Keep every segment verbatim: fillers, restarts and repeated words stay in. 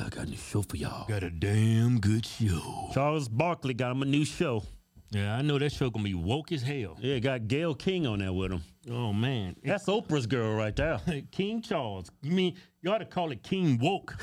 I got a new show for y'all. Got a damn good show. Charles Barkley got him a new show. Yeah, I know that show gonna be woke as hell. Yeah, got Gayle King on there with him. Oh man, That's Oprah's girl right there. King Charles. You mean you ought to call it King Woke?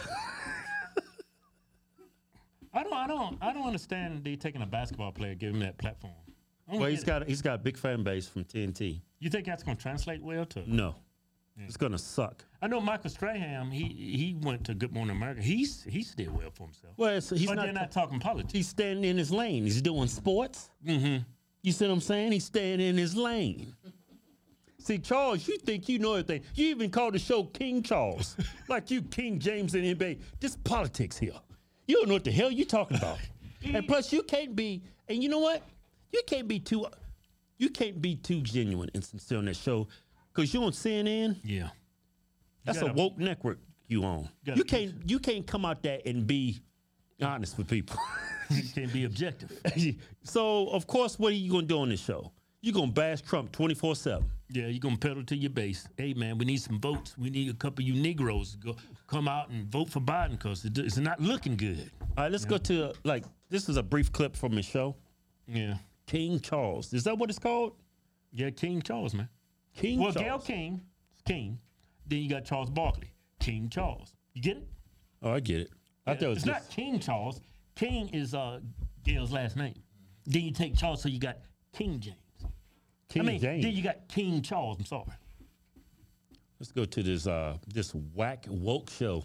I don't, I don't, I don't understand they taking a basketball player, giving him that platform. I don't Well, get he's it. got he's got a big fan base from T N T. You think that's gonna translate well to? No, it's gonna suck. I know Michael Strahan. He he went to Good Morning America. He's he's did well for himself. Well, it's, he's but not. they're not talking politics. He's standing in his lane. He's doing sports. Mm-hmm. You see what I'm saying? He's staying in his lane. See, Charles, you think you know everything. You even called the show King Charles. Like you King James in N B A. This politics here. You don't know what the hell you talking about. And plus, you can't be, and you know what? You can't be too, you can't be too genuine and sincere on that show. Because you on C N N, Yeah. that's gotta- a woke network you on. gotta You can't, you can't come out there and be honest with people. You can't be objective. So, of course, what are you going to do on this show? You're going to bash Trump twenty-four seven. Yeah, you're gonna pedal to your base. Hey man, we need some votes. We need a couple of you Negroes to go come out and vote for Biden because it, it's not looking good. All right, let's go to, uh, like, this is a brief clip from his show. Yeah. King Charles. Is that what it's called? Yeah, King Charles, man. King Well, Charles. Gayle King, King. Then you got Charles Barkley, King Charles. You get it? Oh, I get it. I thought it was It's just, not King Charles. King is uh, Gayle's last name. Then you take Charles, so you got King James. King I mean, James. then you got King Charles. I'm sorry. Let's go to this uh this whack woke show.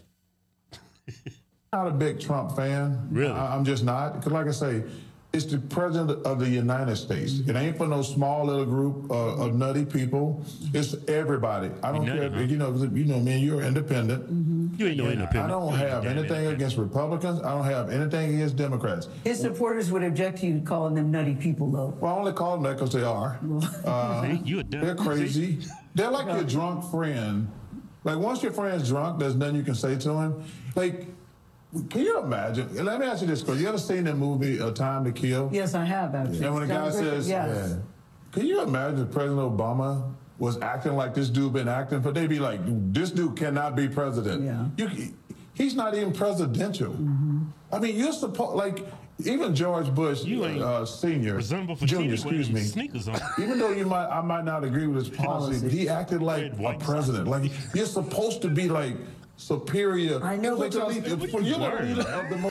Not a big Trump fan. Really? I, I'm just not. Because, like I say, it's the president of the United States. It ain't for no small little group uh, of nutty people. It's everybody. I don't nutty, care. huh? If, you know, you know, man, you're independent. You ain't no And independent. I don't have Damn anything independent. against Republicans. I don't have anything against Democrats. His supporters would object to you calling them nutty people, though. Well, I only call them that because they are. Uh, See, you a dumb. they're crazy. They're like your drunk friend. Like, once your friend's drunk, there's nothing you can say to him. Like, can you imagine? Let me ask you this, because you ever seen that movie, A Time to Kill? Yes, I have, actually. And when a guy John Griffith, says, yes. yeah. Can you imagine if President Obama was acting like this dude been acting? But they'd be like, this dude cannot be president. Yeah. You, he's not even presidential. I mean, you're supposed, like, even George Bush, You ain't uh, Senior, Resemble for Junior, excuse me. Sneakers on. Even though you might, I might not agree with his policy, Policies. he acted like Red, a white president. Like, you're supposed to be like superior. I know, Like, but the y'all- leader- what you you're the worried leader about? of the mo-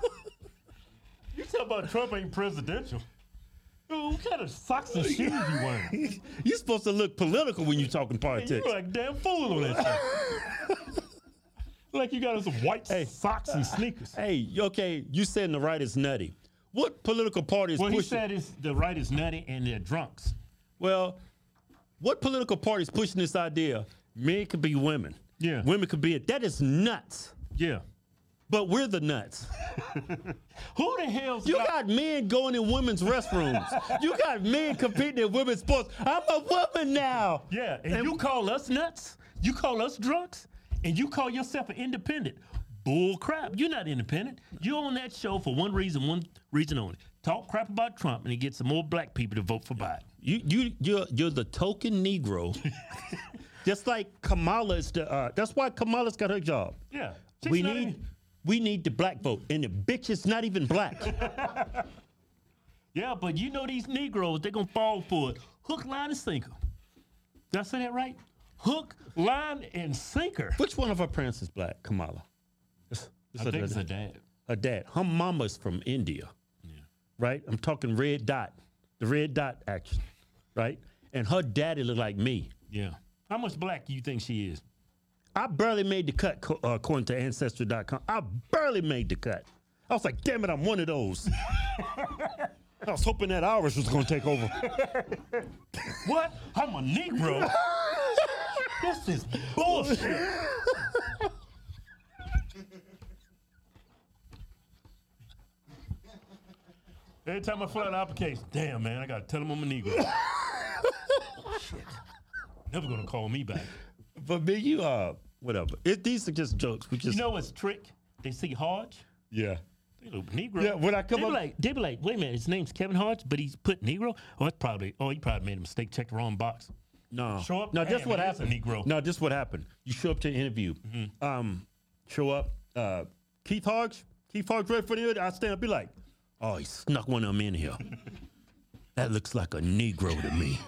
You talk about Trump ain't presidential. Dude, what kind of socks and shoes you wearing? You're supposed to look political when you're talking You politics. look like a damn fool on that shit. Like you got on some white socks and sneakers. Hey, okay, you saying the right is nutty. What political party is Well, he pushing? said it's, the right is nutty and they're drunks. Well, what political party is pushing this idea? Men could be women. Yeah. Women could be it. That is nuts. Yeah. But we're the nuts. Who the hell's You got men going in women's restrooms. You got men competing in women's sports. I'm a woman now. Yeah, and, And- you call us nuts? You call us drunks? And you call yourself an independent? Bull crap. You're not independent. You're on that show for one reason, one reason only. Talk crap about Trump and he gets some more black people to vote for Biden. You you you're you're the token Negro. Just like Kamala is the. Uh, that's why Kamala's got her job. Yeah. She's we not need even- we need the black vote, and the bitch is not even black. Yeah, but you know these Negroes, they're going to fall for it. Hook, line, and sinker. Did I say that right? Hook, line, and sinker. Which one of her parents is black? Kamala. It's- it's I her think it's dad. a dad. Her dad. Her mama's from India. Right? I'm talking red dot. The red dot action. Right? And her daddy look like me. Yeah. How much black do you think she is? I barely made the cut, co- uh, according to Ancestry dot com. I barely made the cut. I was like, damn it, I'm one of those. I was hoping that Irish was going to take over. What? I'm a Negro? This is bullshit. Every time I fill out an application, damn, man, I got to tell them I'm a Negro. Shit. Never going to call me back. But me, you, uh, whatever. It, these are just jokes. We just, You know what's trick? They see Hodge. yeah. They look Negro. Yeah, when I come they up- be like, they be like, wait a minute, his name's Kevin Hodge, but he's put Negro. Oh, that's probably. Oh, he probably made a mistake. Checked the wrong box. No. Show up, No, this damn, what it is a happened. Negro. No, this what happened. You show up to an interview. Um, show up. Uh, Keith Hodge, Keith Hodge ready for the interview, I stand up, be like, oh, he snuck one of them in here. That looks like a Negro to me.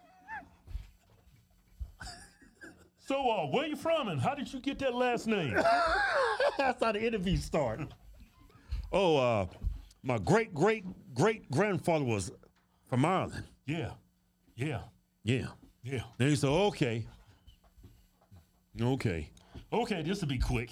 So, uh, where you from and how did you get that last name? That's how the interview started. Oh, uh, my great great great grandfather was from Ireland. Yeah, yeah, Yeah. yeah. Then he said, okay. Okay. Okay, this will be quick.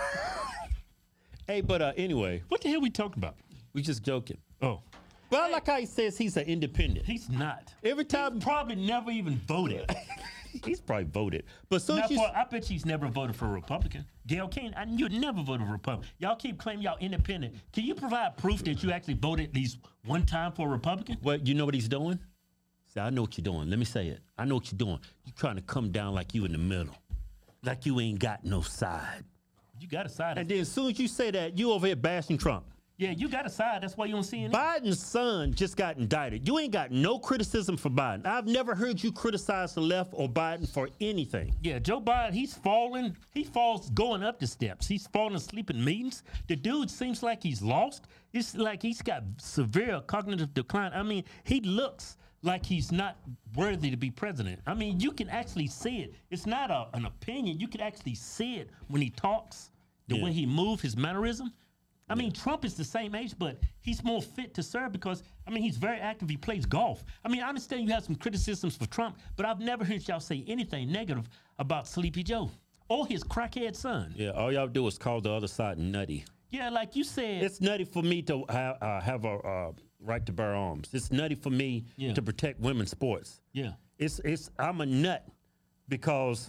Hey, but uh, anyway, What the hell we talking about? we just joking. Oh, But I like how he says he's an independent. he's not. Every time, Probably never even voted. he's probably voted. But soon Now, as you, for, I bet she's never voted for a Republican. Gail King, I, you'd never voted for a Republican. Y'all keep claiming y'all independent. Can you provide proof that you actually voted at least one time for a Republican? well, you know what he's doing? See, I know what you're doing. Let me say it. I know what you're doing. You're trying to come down like you in the middle, like you ain't got no side. You got a side. And then as soon as you say that, you over here bashing Trump. Yeah, you got a side. That's why you don't see any. Biden's son just got indicted. You ain't got no criticism for Biden. I've never heard you criticize the left or Biden for anything. Yeah, Joe Biden, he's falling. He falls going up the steps. He's falling asleep in meetings. The dude seems like he's lost. It's like he's got severe cognitive decline. I mean, he looks like he's not worthy to be president. I mean, you can actually see it. It's not a, an opinion. You can actually see it when he talks, the Yeah. way he moves, his mannerism. I mean, Trump is the same age, but he's more fit to serve because, I mean, he's very active. He plays golf. I mean, I understand you have some criticisms for Trump, but I've never heard y'all say anything negative about Sleepy Joe or his crackhead son. Yeah, all y'all do is call the other side nutty. Yeah, like you said. It's nutty for me to have, uh, have a uh, right to bear arms. It's nutty for me Yeah. to protect women's sports. yeah. It's it's I'm a nut because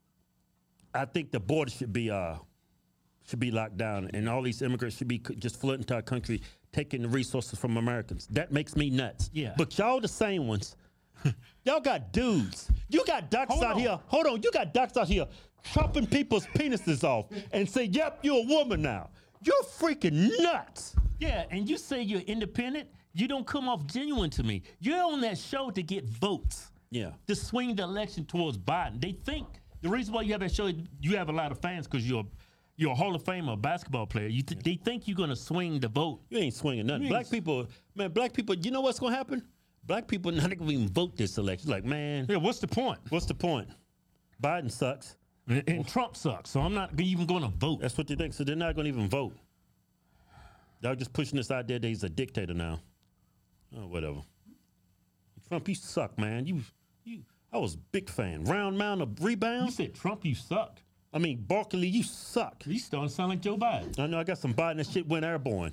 I think the border should be uh should be locked down and all these immigrants should be c- just flooding into our country, taking the resources from Americans. That makes me nuts. Yeah. But y'all the same ones. Y'all got dudes. You got ducks Hold out on. here. Hold on. You got ducks out here chopping people's penises off and say, yep, you're a woman now. You're freaking nuts. Yeah, and you say you're independent. You don't come off genuine to me. You're on that show to get votes. Yeah. To swing the election towards Biden. They think the reason why you have that show, you have a lot of fans because you're you're a Hall of Fame or basketball player. You th- they think you're gonna swing the vote. You ain't swinging nothing. You Black ain't s- people, man, black people, you know what's going to happen? Black people not going to even vote this election. Like, man, Yeah, what's the point? what's the point? Biden sucks. And, and Trump sucks, so I'm not even going to vote. That's what they think. So they're not going to even vote. They're just pushing this idea that he's a dictator now. Oh, whatever. Trump, you suck, man. You, you. I was a big fan. Round mound of You rebounds. said Trump, you suck. I mean, Barkley, you suck. You starting to sound like Joe Biden. I know I got some Biden. That shit went airborne.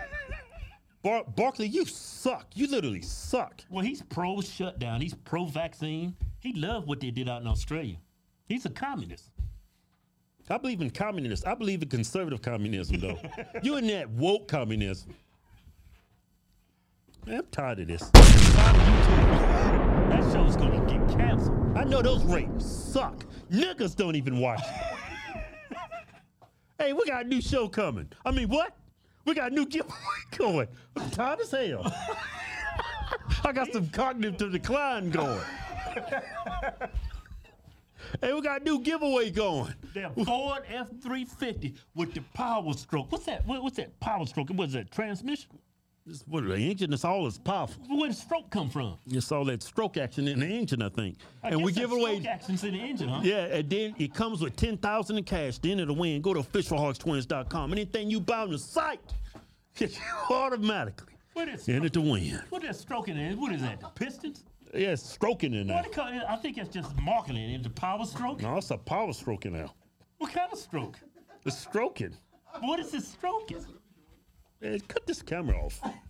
Bar- Barkley, you suck. You literally suck. Well, he's pro shutdown. He's pro vaccine. He loved what they did out in Australia. He's a communist. I believe in communism. I believe in conservative communism, though. You in that woke communism. Man, I'm tired of this. That show's gonna get canceled. I know those ratings suck. Niggas don't even watch it. Hey, we got a new show coming. I mean, what? We got a new giveaway going. I'm tired as hell. I got some cognitive decline going. Hey, we got a new giveaway going. That Ford F three fifty with the power stroke. What's that? What, what's that power stroke? What's that transmission? This, what, the engine is all is powerful. Where did stroke come from? It's all that stroke action in the engine, I think. I and we guess give that's away. stroke actions in the engine, huh? Yeah, and then it comes with ten thousand in cash. The end of the win. Go to official hogs twins dot com. Anything you buy on the site, get you automatically What is in it to win. what is stroking in? What is that? The Pistons? Yeah, it's stroking in there. What they call it? I think it's just marketing into power stroke. No, it's a power stroking now. What kind of stroke? It's stroking. What is this stroking? Man, cut this camera off.